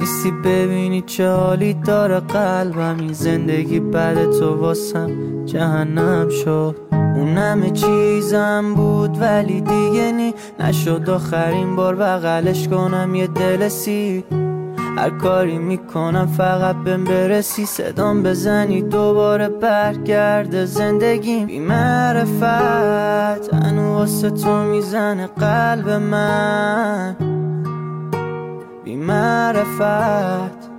نیستی ببینی چه حالی داره قلبم. این زندگی بعد تو واسم جهنم شد. اون همه چیزم بود ولی دیگه نشد آخرین بار بغلش کنم یه دل سی. هر کاری میکنم فقط بهم برسی، صدام بزنی دوباره برگرده زندگیم. بی معرفت هنو واسه تو میزنه قلب من، بی معرفت